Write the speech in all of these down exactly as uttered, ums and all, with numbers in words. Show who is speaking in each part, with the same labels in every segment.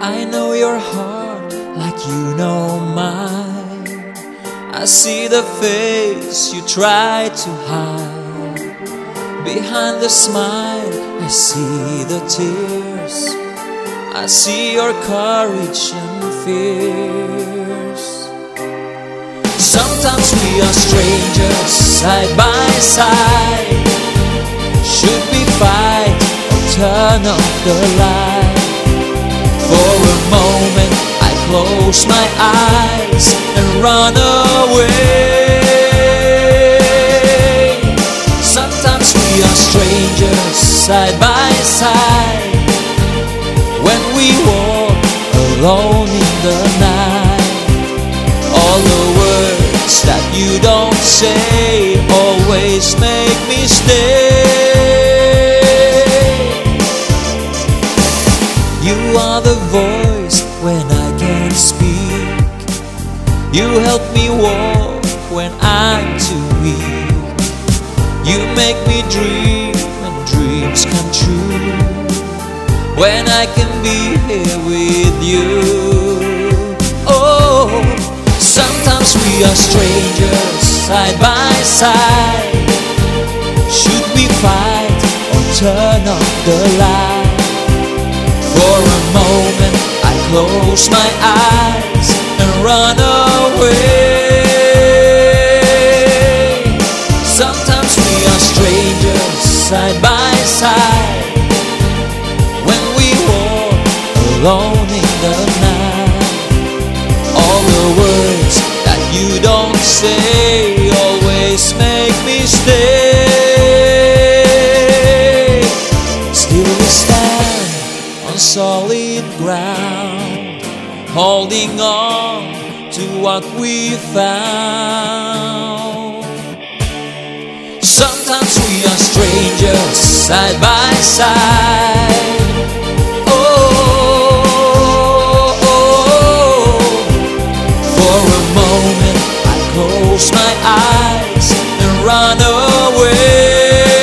Speaker 1: I know your heart like you know mine. I see the face you try to hide. Behind the smile I see the tears. I see your courage and fears. Sometimes we are strangers side by side. Should we fight or turn off the light? For a moment I close my eyes and run away. Sometimes we are strangers side by side. When we walk alone in the night, all the words that you don't say always make me stay. You are the voice when I can't speak. You help me walk when I'm too weak. You make me dream and dreams come true when I can be here with you. Oh, sometimes we are strangers side by side. Should we fight or turn off the light? For a moment I close my eyes and run away. Sometimes we are strangers side by side. When we walk alone in the night, all the words that you don't say always make me stay. Still we stand on solid ground, holding on to what we found. Sometimes we are strangers side by side. Oh, oh, oh. For a moment I close my eyes and run away.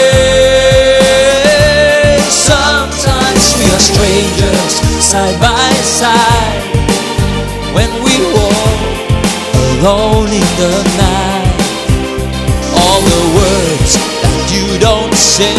Speaker 1: Sometimes we are strangers side by side. When we walk alone in the night, all the words that you don't say